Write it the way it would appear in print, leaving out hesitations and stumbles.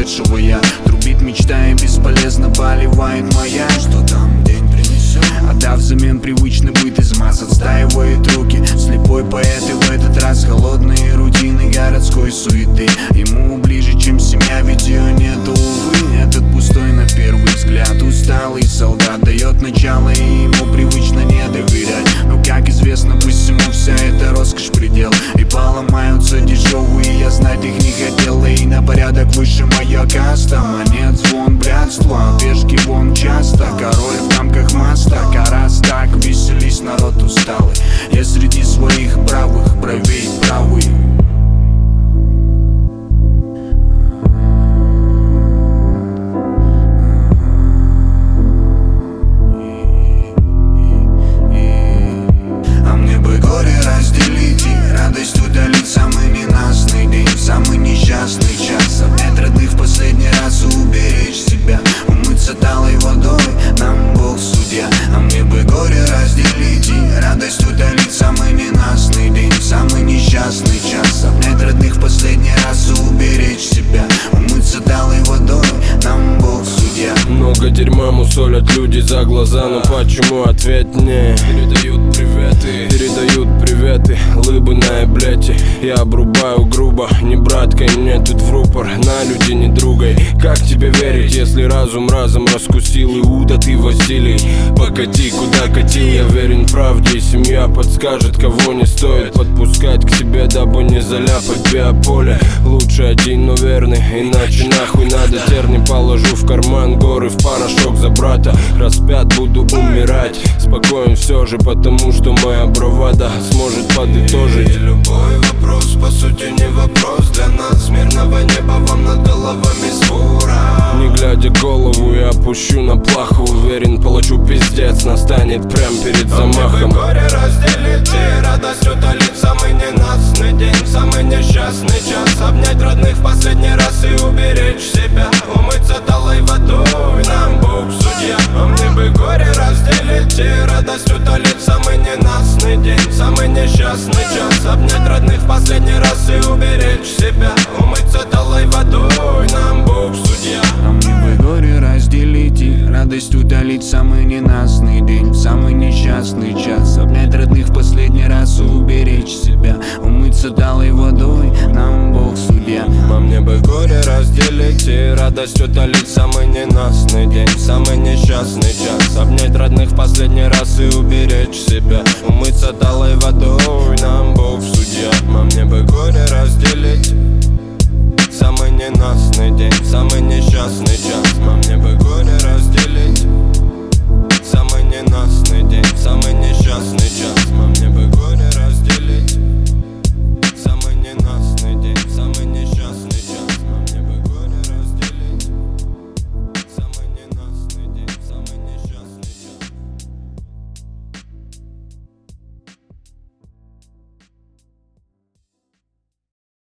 ушедшего я. Трубит мечта и бесполезно поливает моя. Что там день принесет? Отдав взамен привычный быт, из масс отстаивает руки. Слепой поэт и в этот раз холодные рутины городской суеты. Ему ближе, чем семья, ведь ее нету, увы. Этот пустой на первый взгляд усталый солдат дает начало, и ему привычно не доверять. Но, как известно, пусть ему вся эта роскошь предел. И поломаются дешевые, я знать их не хотел. И на порядок выше моя каста. Монет звон, блядство, пешки вон часто. Король в рамках моста, раз так, веселись, народ усталый. Я среди своих правых, правей правый. А мне бы горе разделить и радость удалить. Самый ненастный день, самый несчастный час. Обнять родных в последний раз и уберечь себя. Умыться талой водой, нам Бог судья. А мне бы горе разделить и радость удалить. Самый ненастный день, самый несчастный час. Обнять родных в последний раз и уберечь себя. Умыться талой водой, нам Бог судья. Много дерьма мусолят люди за глаза, но почему ответ не? Передают приветы, лыбы на эблете. Я обрубаю грубо, не браткой, мне тут в рупор. На люди не другой. Как тебе верить, если разум разом раскусил Иуда, ты Василий? Покати, куда катил, я верен правде. И семья подскажет, кого не стоит подпускать к себе, дабы не заляпать биополе. Лучше один, но верный, иначе нахуй надо. Терни положу в карман, горы в порошок за брата. Распят, буду умирать, спокоен все же, потому что моя бравада сможет подытожить. И любой вопрос, по сути, не вопрос для нас. Мирного неба вам над головами свора. Не глядя голову, я опущу на плаху. Уверен, получу пиздец, настанет прям перед замахом. Мне бы горе разделить и радость удалить. Самый ненастный день, самый несчастный час. Обнять родных в последний раз и уберечь себя. Умыться талой водой, нам Бог судья. А мне бы горе разделить и радость удалить. Самый ненастный день, самый несчастный час. Обнять родных в последний раз и уберечь себя. Умыться талой водой, нам Бог судья. А мне бы горе разделить и радость удалить. Самый ненастный день, самый несчастный час. Обнять родных в последний раз и уберечь себя. Умыться талой водой, нам Бог судья. А мне бы горе разделить и радость удалить. Самый ненастный день, самый несчастный час. Обнять родных в последний раз и уберечь себя. Умыться талой водой, нам Бог судья. А мне бы горе разделить. Самый ненастный день, самый несчастный час. А мне бы горе разделить.